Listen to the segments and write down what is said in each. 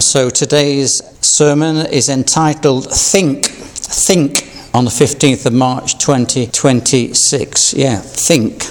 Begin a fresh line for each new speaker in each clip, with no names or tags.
So today's sermon is entitled Think on the 15th of March 2026. Think.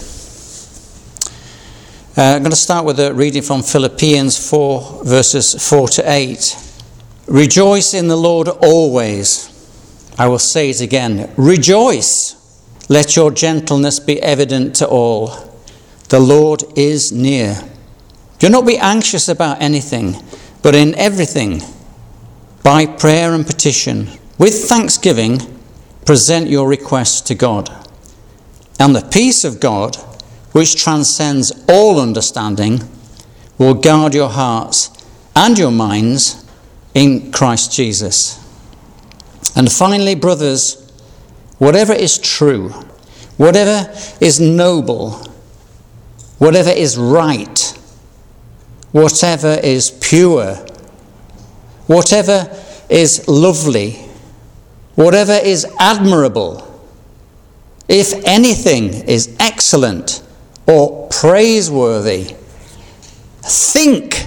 I'm going to start with a reading from Philippians 4 verses 4 to 8. Rejoice in the Lord always. I will say it again. Rejoice. Let your gentleness be evident to all. The Lord is near. Do not be anxious about anything, but in everything, by prayer and petition, with thanksgiving, present your requests to God. And the peace of God, which transcends all understanding, will guard your hearts and your minds in Christ Jesus. And finally, brothers, whatever is true, whatever is noble, whatever is right, whatever is pure, whatever is lovely, whatever is admirable, if anything is excellent or praiseworthy, think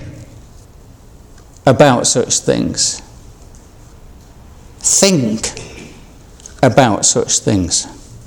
about such things. Think about such things.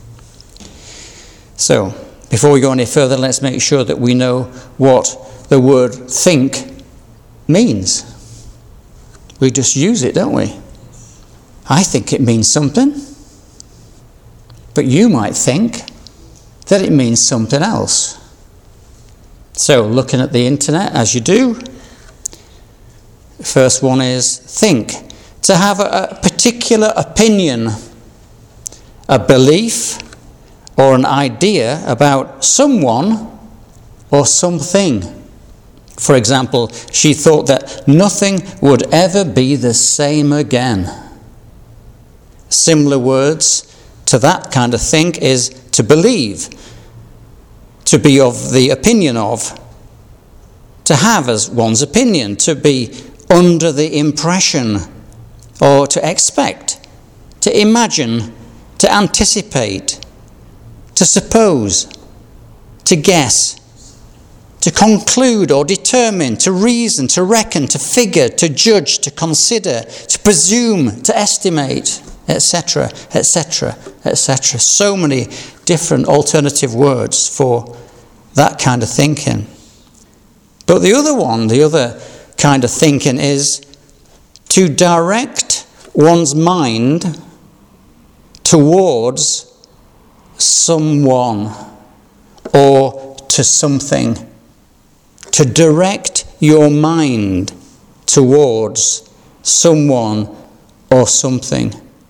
So, before we go any further, let's make sure that we know what the word think means. We just use it, don't we? I think it means something, but you might think that it means something else. So, looking at the internet, as you do, the first one is think. To have a particular opinion, a belief, or an idea about someone or something. For example, she thought that nothing would ever be the same again. Similar words to that kind of think is to believe, to be of the opinion of, to have as one's opinion, to be under the impression, or to expect, to imagine, to anticipate, to suppose, to guess, to conclude or determine, to reason, to reckon, to figure, to judge, to consider, to presume, to estimate, etc., etc., etc. So many different alternative words for that kind of thinking. But the other kind of thinking is to direct one's mind towards someone or to something. To direct your mind towards someone or something.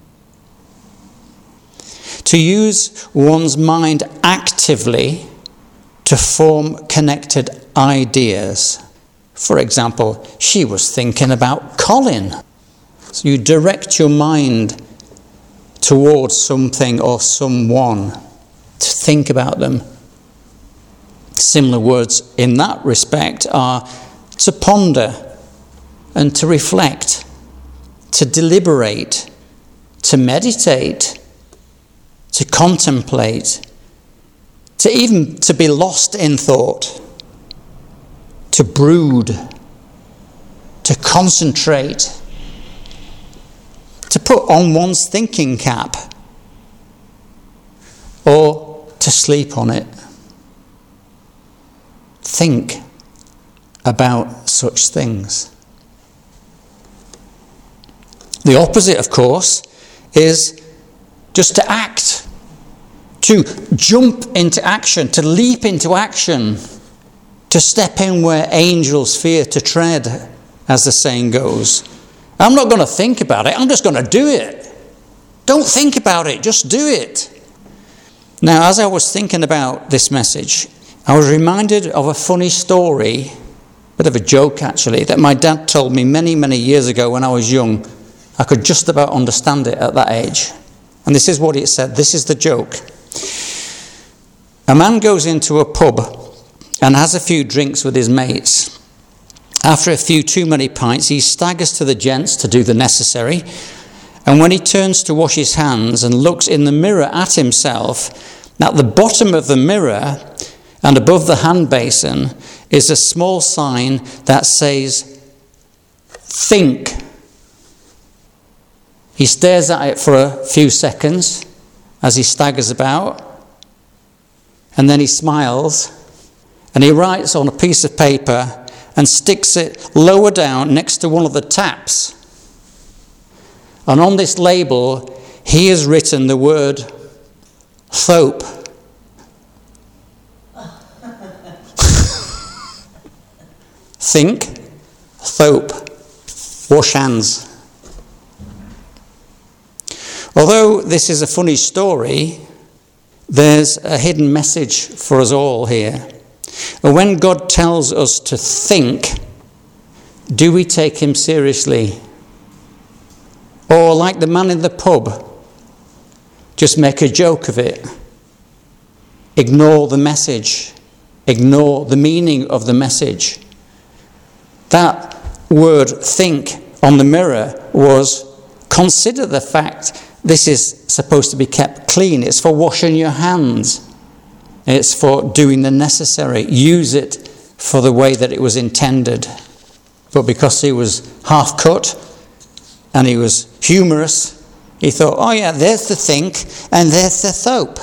To use one's mind actively to form connected ideas. For example, she was thinking about Colin. So you direct your mind towards something or someone to think about them. Similar words in that respect are to ponder and to reflect, to deliberate, to meditate, to contemplate, to be lost in thought, to brood, to concentrate, to put on one's thinking cap, or to sleep on it. Think about such things. The opposite, of course, is just to act, to jump into action, to leap into action, to step in where angels fear to tread, as the saying goes. I'm not going to think about it, I'm just going to do it. Don't think about it, just do it. Now, as I was thinking about this message, I was reminded of a funny story, a bit of a joke actually, that my dad told me many, many years ago when I was young. I could just about understand it at that age. And this is what it said. This is the joke. A man goes into a pub and has a few drinks with his mates. After a few too many pints, he staggers to the gents to do the necessary. And when he turns to wash his hands and looks in the mirror at himself, at the bottom of the mirror and above the hand basin is a small sign that says, think. He stares at it for a few seconds as he staggers about, and then he smiles, and he writes on a piece of paper and sticks it lower down next to one of the taps. And on this label, he has written the word Thope. Think, Thope, wash hands. Although this is a funny story, there's a hidden message for us all here. And when God tells us to think, do we take him seriously? Or like the man in the pub, just make a joke of it? Ignore the message. Ignore the meaning of the message. That word think on the mirror was, consider the fact this is supposed to be kept clean. It's for washing your hands. It's for doing the necessary. Use it for the way that it was intended. But because he was half cut and he was humorous, he thought, oh yeah, there's the think and there's the Thope.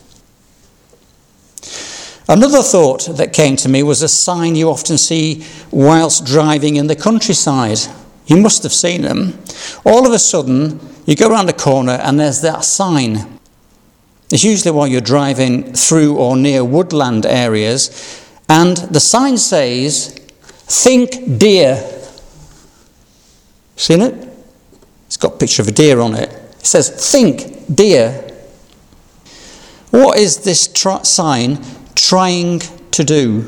Another thought that came to me was a sign you often see whilst driving in the countryside. You must have seen them. All of a sudden, you go around a corner and there's that sign. It's usually while you're driving through or near woodland areas, and the sign says, think deer. Seen it? It's got a picture of a deer on it. It says, think deer. What is this sign trying to do?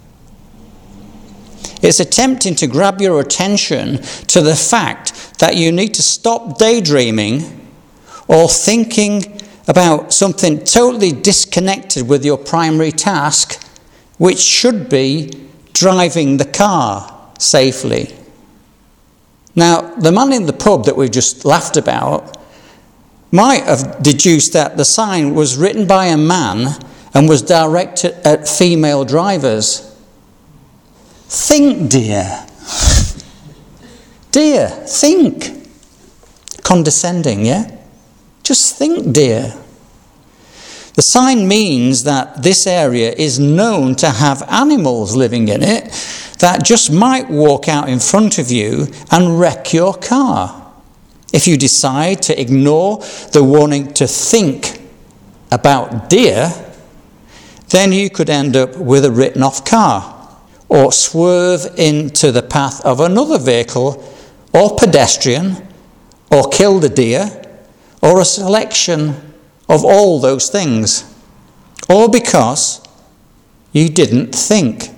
It's attempting to grab your attention to the fact that you need to stop daydreaming or thinking about something totally disconnected with your primary task, which should be driving the car safely. Now, the man in the pub that we just laughed about might have deduced that the sign was written by a man and was directed at female drivers. Think, dear. Dear, think. Condescending, yeah? Just think, dear. The sign means that this area is known to have animals living in it that just might walk out in front of you and wreck your car. If you decide to ignore the warning to think about deer, then you could end up with a written-off car, or swerve into the path of another vehicle or pedestrian, or kill the deer, or a selection of all those things, all because you didn't think.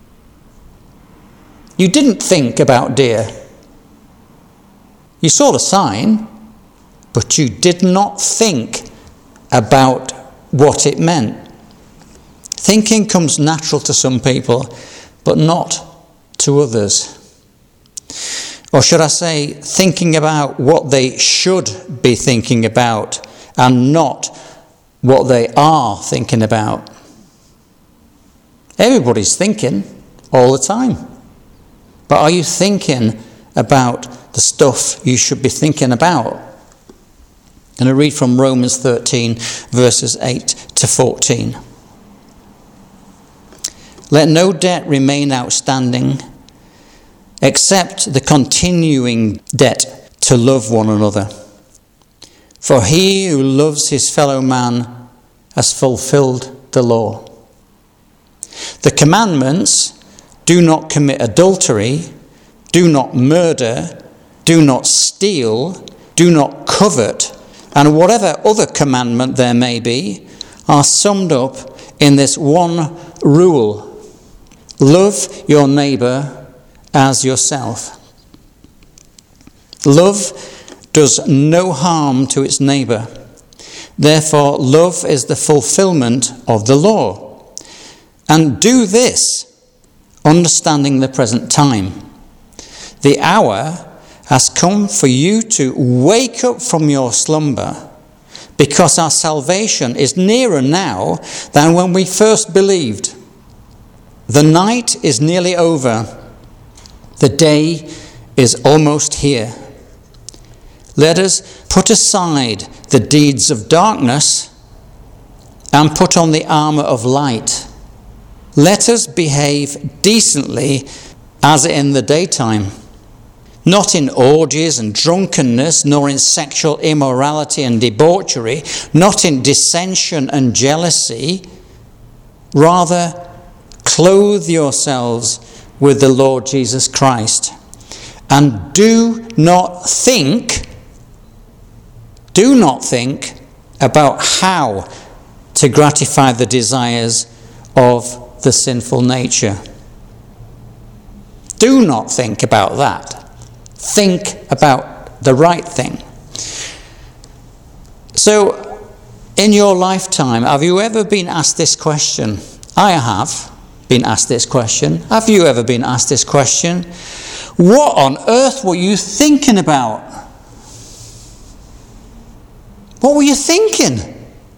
You didn't think about deer. You saw the sign, but you did not think about what it meant. Thinking comes natural to some people, but not to others. Or should I say, thinking about what they should be thinking about and not what they are thinking about. Everybody's thinking all the time. But are you thinking about the stuff you should be thinking about? And I read from Romans 13, verses 8 to 14. Let no debt remain outstanding, except the continuing debt to love one another. For he who loves his fellow man has fulfilled the law. The commandments: do not commit adultery, do not murder, do not steal, do not covet, and whatever other commandment there may be, are summed up in this one rule: love your neighbour as yourself. Love does no harm to its neighbour. Therefore, love is the fulfilment of the law. And do this, understanding the present time. The hour has come for you to wake up from your slumber, because our salvation is nearer now than when we first believed. The night is nearly over. The day is almost here. Let us put aside the deeds of darkness and put on the armour of light. Let us behave decently as in the daytime, not in orgies and drunkenness, nor in sexual immorality and debauchery, not in dissension and jealousy. Rather, clothe yourselves with the Lord Jesus Christ. And do not think about how to gratify the desires of the sinful nature. Do not think about that. Think about the right thing. So, in your lifetime, have you ever been asked this question? I have been asked this question. Have you ever been asked this question? What on earth were you thinking about? What were you thinking?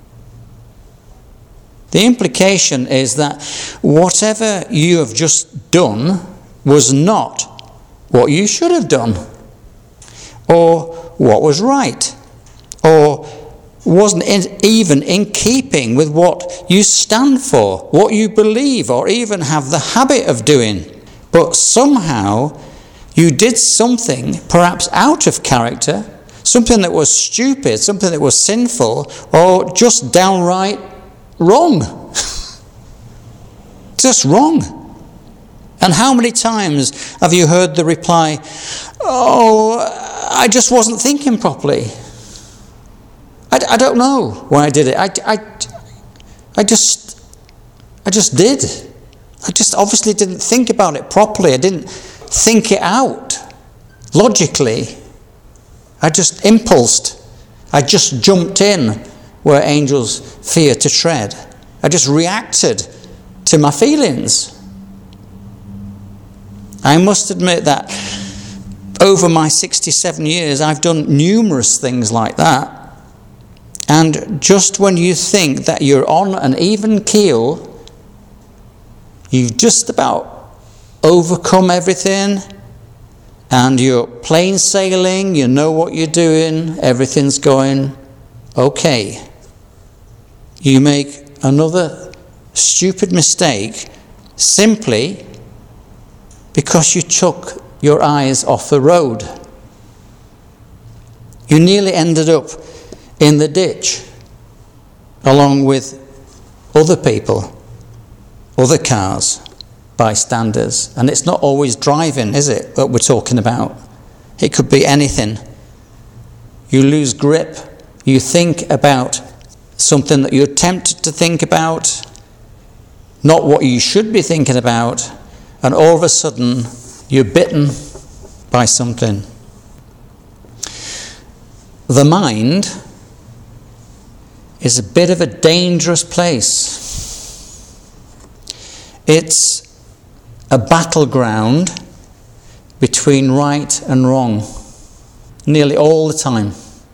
The implication is that whatever you have just done was not what you should have done, or what was right, or wasn't even in keeping with what you stand for, what you believe, or even have the habit of doing. But somehow you did something perhaps out of character, something that was stupid, something that was sinful, or just downright wrong. Just wrong. And how many times have you heard the reply, "Oh, I just wasn't thinking properly. I don't know why I did it. I just did. I just obviously didn't think about it properly. I didn't think it out logically. I just impulsed. I just jumped in where angels fear to tread. I just reacted to my feelings." I must admit that over my 67 years, I've done numerous things like that. And just when you think that you're on an even keel, you've just about overcome everything, and you're plain sailing, you know what you're doing, everything's going okay. You make another stupid mistake simply because you took your eyes off the road. You nearly ended up in the ditch along with other people, other cars, bystanders. And it's not always driving, is it, that we're talking about? It could be anything. You lose grip. You think about something that you're tempted to think about, not what you should be thinking about, and all of a sudden you're bitten by something. The mind is a bit of a dangerous place. It's a battleground between right and wrong, nearly all the time.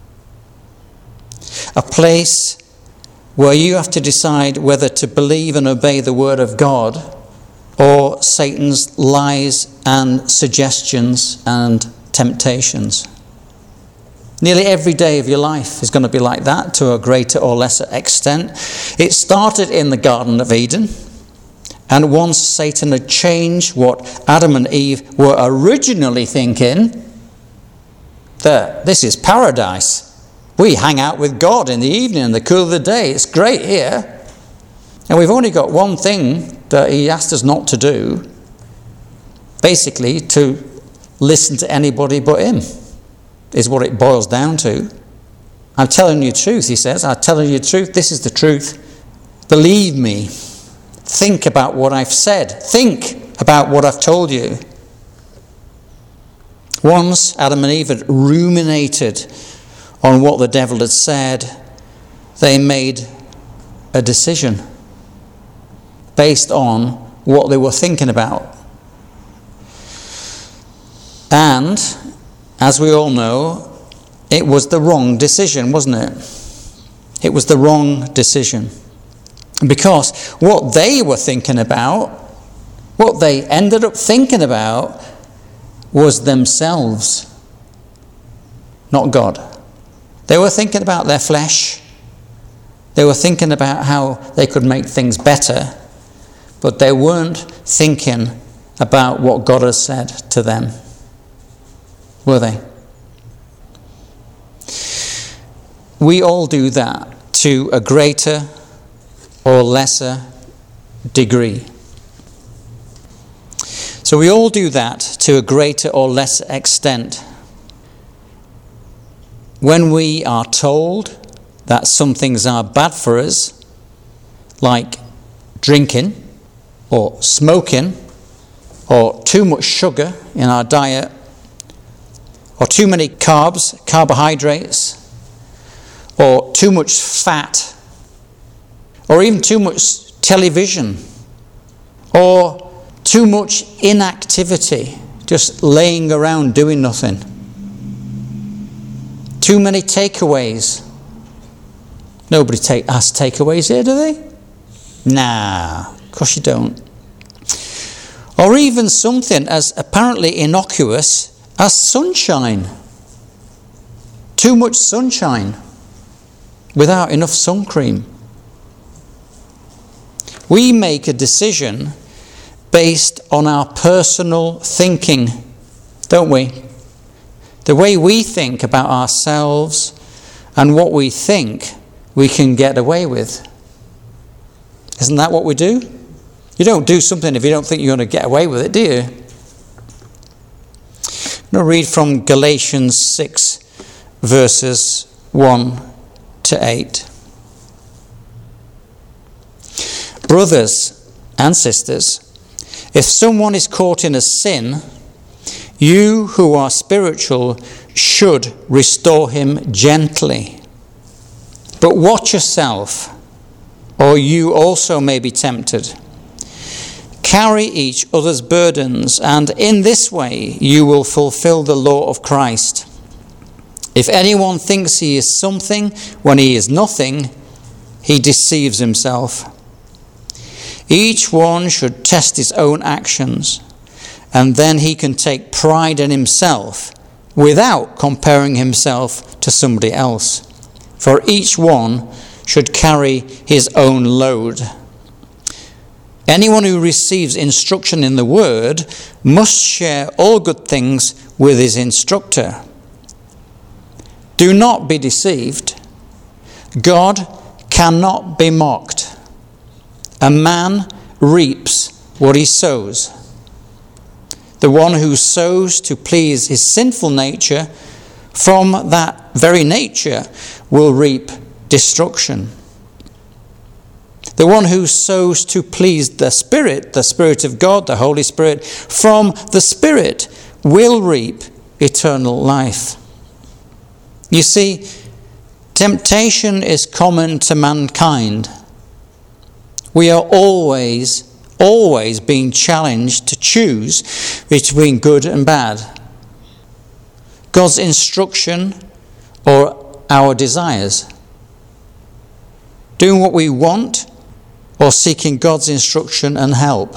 A place where you have to decide whether to believe and obey the word of God or Satan's lies and suggestions and temptations. Nearly every day of your life is going to be like that to a greater or lesser extent. It started in the Garden of Eden, and once Satan had changed what Adam and Eve were originally thinking, that this is paradise. We hang out with God in the evening in the cool of the day. It's great here. And we've only got one thing that he asked us not to do, basically to listen to anybody but him, is what it boils down to. I'm telling you the truth, he says. I'm telling you the truth. This is the truth. Believe me. Think about what I've said. Think about what I've told you. Once Adam and Eve had ruminated on what the devil had said, they made a decision based on what they were thinking about. And, as we all know, it was the wrong decision, wasn't it? It was the wrong decision. Because what they were thinking about, what they ended up thinking about, was themselves, not God. They were thinking about their flesh. They were thinking about how they could make things better, but they weren't thinking about what God has said to them, were they? We all do that to a greater or lesser degree. So we all do that to a greater or lesser extent. When we are told that some things are bad for us, like drinking or smoking or too much sugar in our diet or too many carbs, carbohydrates, or too much fat, or even too much television, or too much inactivity, just laying around doing nothing. Too many takeaways. Nobody has takeaways here, do they? Nah, of course you don't. Or even something as apparently innocuous as sunshine. Too much sunshine without enough sun cream. We make a decision based on our personal thinking, don't we? The way we think about ourselves and what we think we can get away with. Isn't that what we do? You don't do something if you don't think you're going to get away with it, do you? I'm going to read from Galatians 6, verses 1 to 8. Brothers and sisters, if someone is caught in a sin, you who are spiritual should restore him gently. But watch yourself, or you also may be tempted. Carry each other's burdens, and in this way you will fulfill the law of Christ. If anyone thinks he is something when he is nothing, he deceives himself. Each one should test his own actions, and then he can take pride in himself without comparing himself to somebody else. For each one should carry his own load. Anyone who receives instruction in the word must share all good things with his instructor. Do not be deceived. God cannot be mocked. A man reaps what he sows. The one who sows to please his sinful nature, from that very nature will reap destruction. The one who sows to please the Spirit of God, the Holy Spirit, from the Spirit will reap eternal life. You see, temptation is common to mankind. We are always being challenged to choose between good and bad. God's instruction or our desires. Doing what we want or seeking God's instruction and help.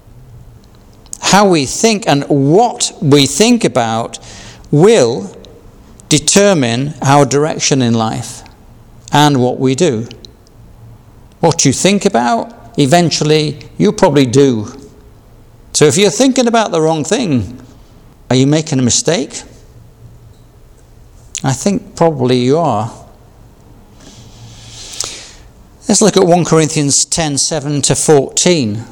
How we think and what we think about will determine our direction in life and what we do. What you think about, eventually you probably do. So if you're thinking about the wrong thing, are you making a mistake? I think probably you are. Let's look at 1 Corinthians 10:7 to 14.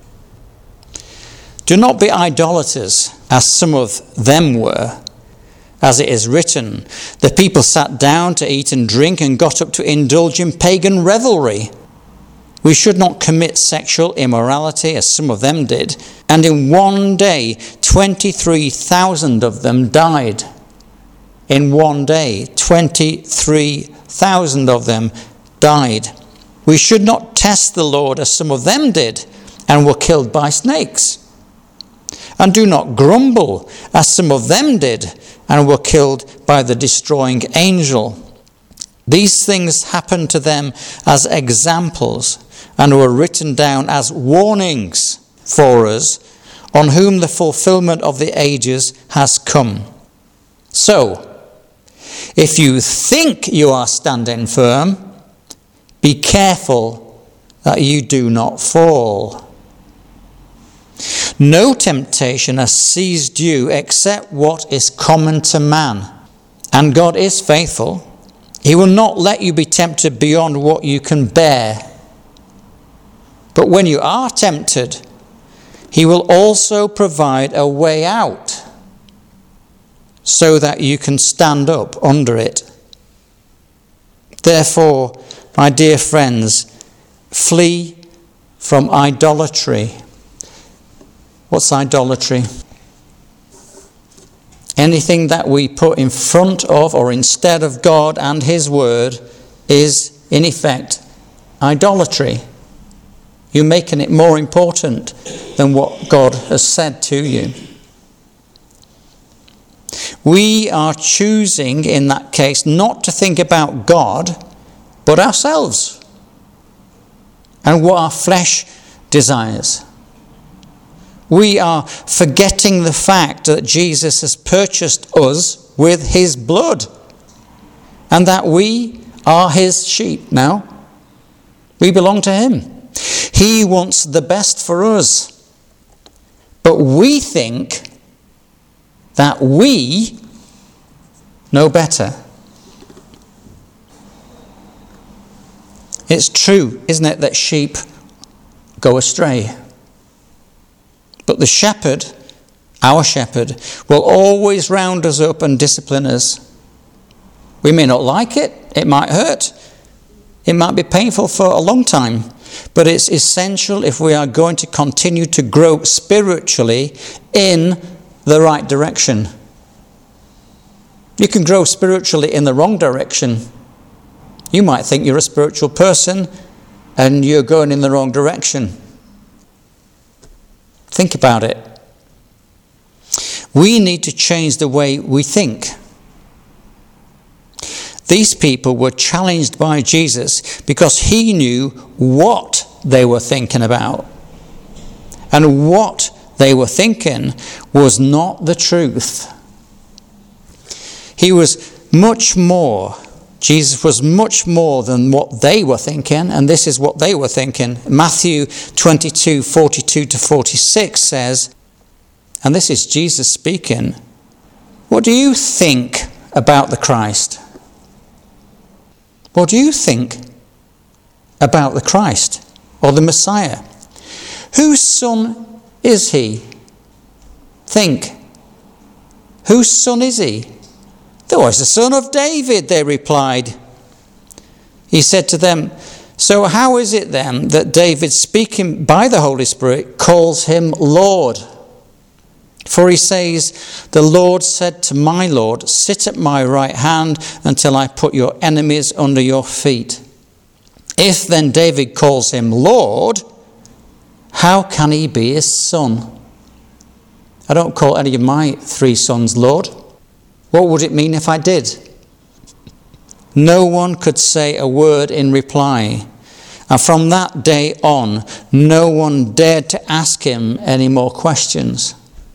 Do not be idolaters, as some of them were. As it is written, the people sat down to eat and drink and got up to indulge in pagan revelry. We should not commit sexual immorality, as some of them did. And in one day, 23,000 of them died. In one day, 23,000 of them died. We should not test the Lord, as some of them did, and were killed by snakes. And do not grumble, as some of them did, and were killed by the destroying angel. These things happened to them as examples, and were written down as warnings for us, on whom the fulfillment of the ages has come. So, if you think you are standing firm, be careful that you do not fall. No temptation has seized you except what is common to man. And God is faithful. He will not let you be tempted beyond what you can bear. But when you are tempted, he will also provide a way out so that you can stand up under it. Therefore, my dear friends, flee from idolatry. What's idolatry? Anything that we put in front of or instead of God and his word is, in effect, idolatry. You're making it more important than what God has said to you. We are choosing, in that case, not to think about God, but ourselves and what our flesh desires. We are forgetting the fact that Jesus has purchased us with his blood and that we are his sheep now. We belong to him. He wants the best for us. But we think that we know better. It's true, isn't it, that sheep go astray. But the shepherd, our shepherd, will always round us up and discipline us. We may not like it. It might hurt. It might be painful for a long time. But it's essential if we are going to continue to grow spiritually in the right direction. You can grow spiritually in the wrong direction. You might think you're a spiritual person and you're going in the wrong direction. Think about it. We need to change the way we think. These people were challenged by Jesus because he knew what they were thinking about. And what they were thinking was not the truth. Jesus was much more than what they were thinking, and this is what they were thinking. Matthew 22, 42 to 46 says, and this is Jesus speaking, what do you think about the Christ? What do you think about the Christ or the Messiah? Whose son is he? Think. Whose son is he? Though he's the son of David, they replied. He said to them, so how is it then that David, speaking by the Holy Spirit, calls him Lord? For he says, the Lord said to my Lord, sit at my right hand until I put your enemies under your feet. If then David calls him Lord, how can he be his son? I don't call any of my 3 sons Lord. What would it mean if I did? No one could say a word in reply. And from that day on, no one dared to ask him any more questions.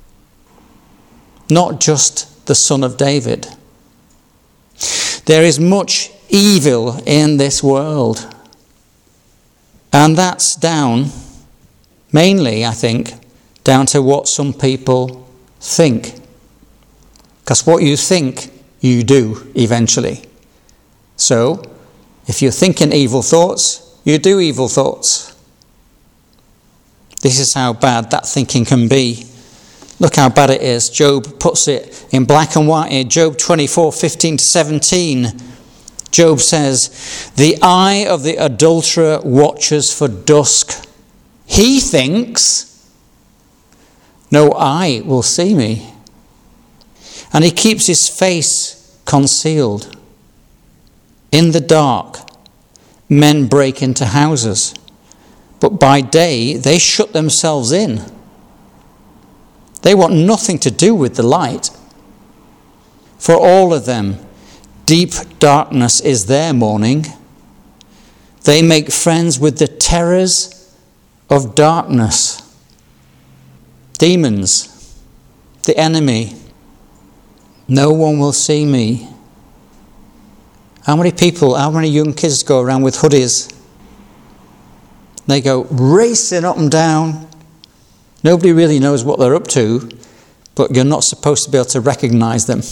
Not just the son of David. There is much evil in this world. And that's down, mainly, I think, down to what some people think. Because what you think, you do eventually. So, if you're thinking evil thoughts, you do evil thoughts. This is how bad that thinking can be. Look how bad it is. Job puts it in black and white here. Job 24, 15 to 17. Job says, the eye of the adulterer watches for dusk. He thinks, no eye will see me. And he keeps his face concealed. In the dark, men break into houses, but by day they shut themselves in. They want nothing to do with the light. For all of them, deep darkness is their morning. They make friends with the terrors of darkness. demons, the enemy. No one will see me. How many young kids go around with hoodies? They go racing up and down. Nobody really knows what they're up to, but you're not supposed to be able to recognize them.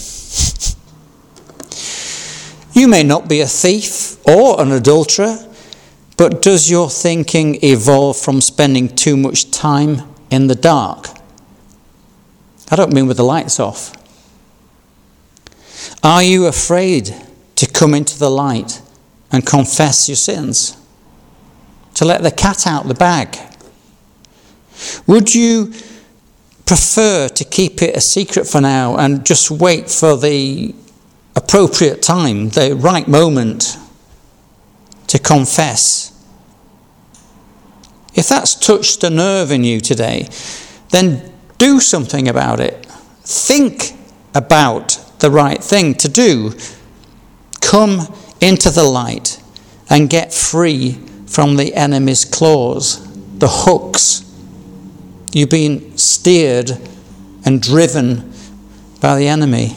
You may not be a thief or an adulterer, but does your thinking evolve from spending too much time in the dark? I don't mean with the lights off. Are you afraid to come into the light and confess your sins? To let the cat out the bag? Would you prefer to keep it a secret for now and just wait for the appropriate time, the right moment to confess? If that's touched a nerve in you today, then do something about it. Think about the right thing to do. Come into the light and get free from the enemy's claws, the hooks. You've been steered and driven by the enemy.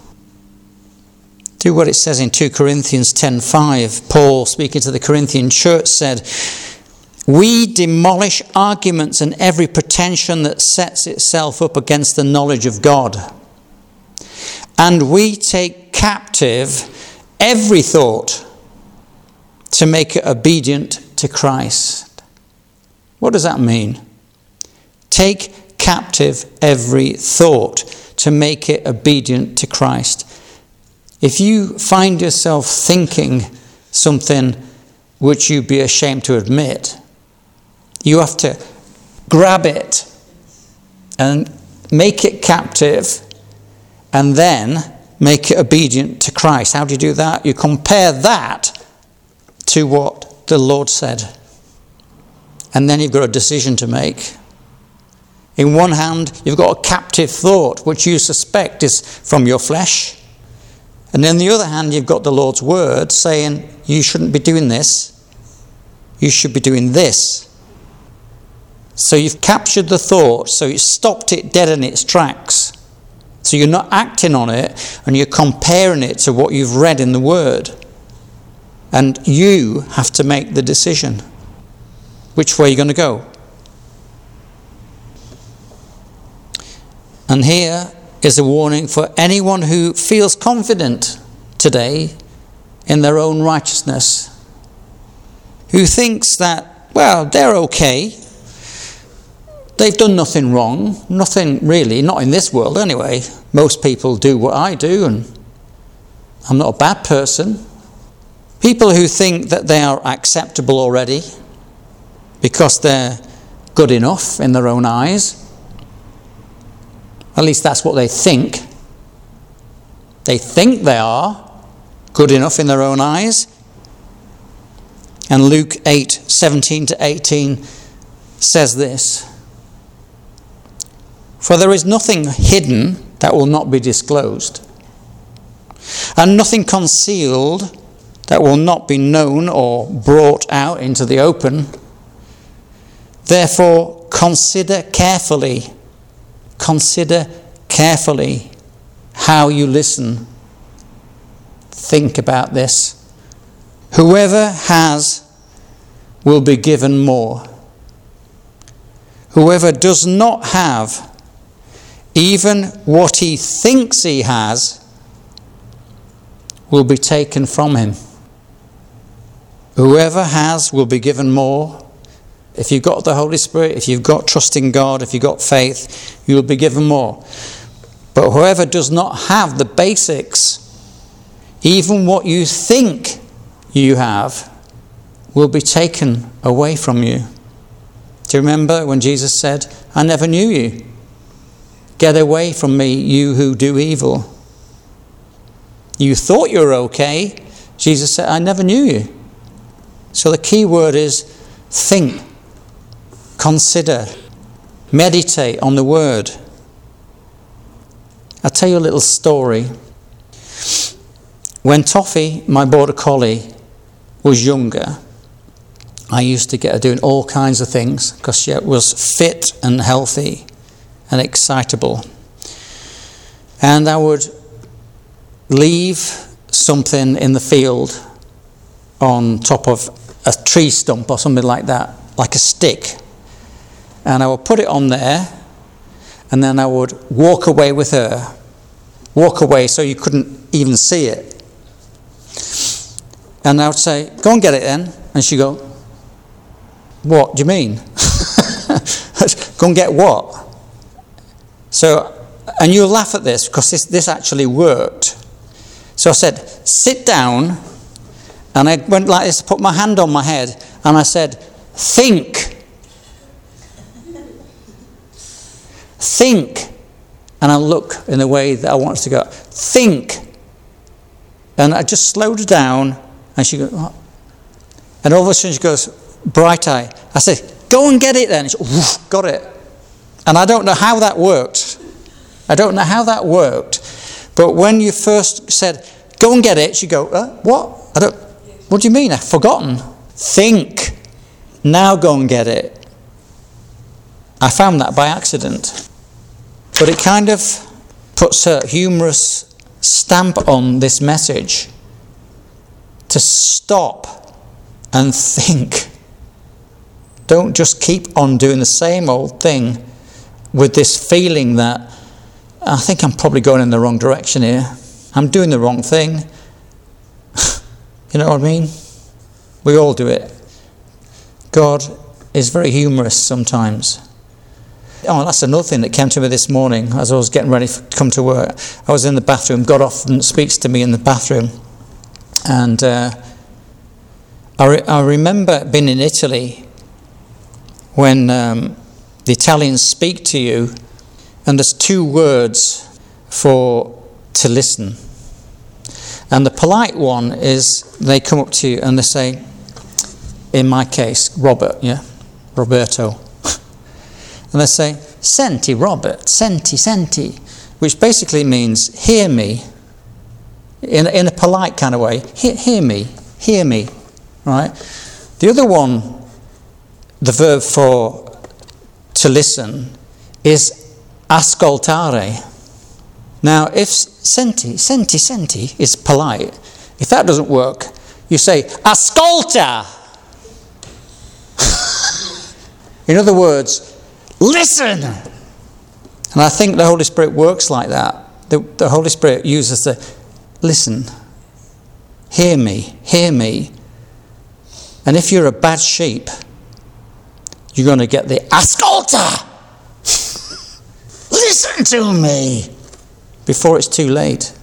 Do what it says in 2 Corinthians 10:5. Paul, speaking to the Corinthian church, said, "We demolish arguments and every pretension that sets itself up against the knowledge of God. And we take captive every thought to make it obedient to Christ." What does that mean? Take captive every thought to make it obedient to Christ. If you find yourself thinking something which you'd be ashamed to admit, you have to grab it and make it captive and then make it obedient to Christ. How do you do that? You compare that to what the Lord said. And then you've got a decision to make. In one hand, you've got a captive thought, which you suspect is from your flesh. And on the other hand, you've got the Lord's word saying, you shouldn't be doing this. You should be doing this. So you've captured the thought, so you stopped it dead in its tracks. So you're not acting on it, and you're comparing it to what you've read in the word. And you have to make the decision. Which way are you going to go? And here is a warning for anyone who feels confident today in their own righteousness, who thinks that, well, they're okay. They've done nothing wrong. Nothing really, not in this world anyway. Most people do what I do, and I'm not a bad person. People who think that they are acceptable already because they're good enough in their own eyes. At least that's what they think. They think they are good enough in their own eyes. And Luke 8:17-18 says this: "For there is nothing hidden that will not be disclosed, and nothing concealed that will not be known or brought out into the open. Therefore, consider carefully how you listen." Think about this. Whoever has will be given more. Whoever does not have, even what he thinks he has, will be taken from him. Whoever has will be given more. If you've got the Holy Spirit, if you've got trust in God, if you've got faith, you will be given more. But whoever does not have the basics, even what you think you have, will be taken away from you. Do you remember when Jesus said, "I never knew you. Get away from me, you who do evil." You thought you were okay. Jesus said, "I never knew you." So the key word is think. Consider, meditate on the word. I'll tell you a little story. When Toffee, my border collie, was younger, I used to get her doing all kinds of things because she was fit and healthy. and excitable. And I would leave something in the field on top of a tree stump or something like that, like a stick. And I would put it on there, and then I would walk away with her. Walk away so you couldn't even see it. And I would say, go and get it then. And she'd go, what do you mean? Go and get what? So, and you'll laugh at this because this actually worked. So I said, sit down. And I went like this, put my hand on my head, and I said, think. Think. And I look in the way that I want it to go. Think. And I just slowed her down, and she goes, what? And all of a sudden she goes, bright eye. I said, go and get it then. She got it. And I don't know how that worked. But when you first said, go and get it, she'd go, what? What do you mean? I've forgotten. Think. Now go and get it. I found that by accident. But it kind of puts a humorous stamp on this message. To stop and think. Don't just keep on doing the same old thing with this feeling that I think I'm probably going in the wrong direction here. I'm doing the wrong thing. You know what I mean? We all do it. God is very humorous sometimes. Oh, that's another thing that came to me this morning as I was getting ready to come to work. I was in the bathroom. God often speaks to me in the bathroom. And I remember being in Italy when the Italians speak to you, and there's two words for to listen. And the polite one is they come up to you and they say, in my case, Roberto. And they say, senti, Robert, senti, which basically means, hear me, in a polite kind of way. Hear me, right? The other one, the verb for to listen, is ascoltare. Now, if senti is polite, if that doesn't work, you say, ascolta! In other words, listen! And I think the Holy Spirit works like that. The Holy Spirit uses the, listen, hear me. And if you're a bad sheep, you're going to get the ascolta! Listen to me! Before it's too late.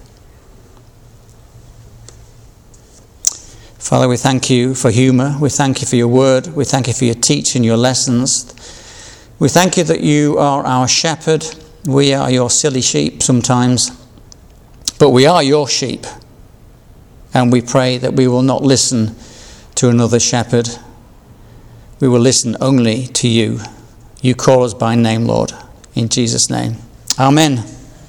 Father, we thank you for humour. We thank you for your word. We thank you for your teaching, your lessons. We thank you that you are our shepherd. We are your silly sheep sometimes. But we are your sheep. And we pray that we will not listen to another shepherd. We will listen only to you. You call us by name, Lord. In Jesus' name. Amen.